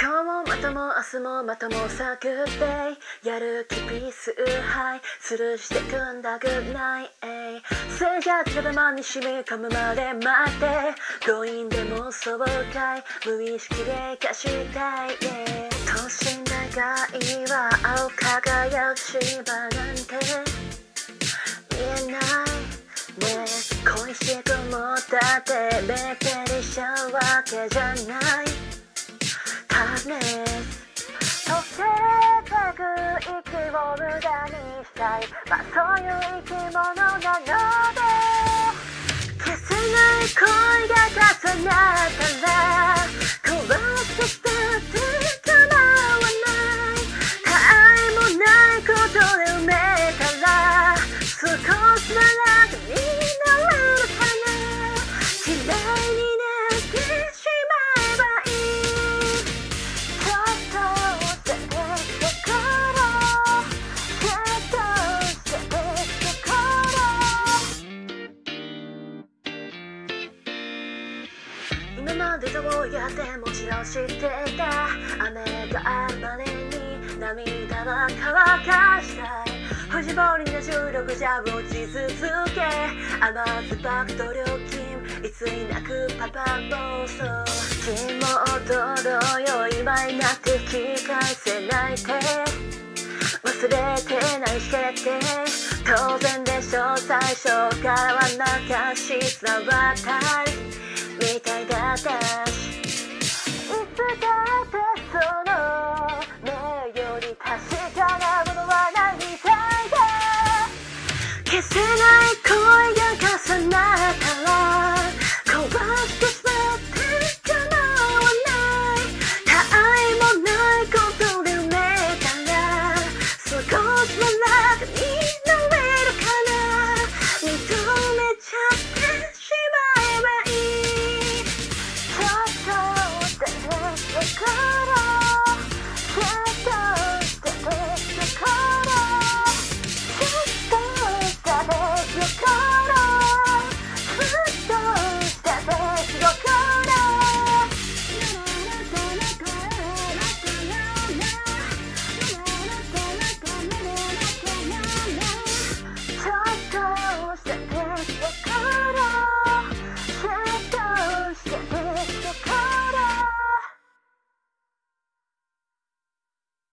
今日もまたも明日もまたもサクってやる気ピースハイスルーしてくんだグッナイ生活が頭に染み込むまで待って強引でも爽快無意識で化したい、年長いは青輝く芝なんて見えないね、恋しくもだってベテリシャわけじゃない種溶けてく息を無駄にしたい、そういう生き物なので消せない恋が重なったら壊してって叶わない他愛もないことで埋めたら少しならになれるかな、嫌いになってしまえばいい、ちょっと照れてころちょっと照れてころ、今までどうやってもちろん知ってた雨があるまでに涙は乾かしたい、不自暴にな重力じゃ落ち続け甘酸っぱく努力金いつになくパパ暴走君も踊ろうよ今になって聞き返せないで忘れてないしてって当然でしょ最初からは流し伝わったり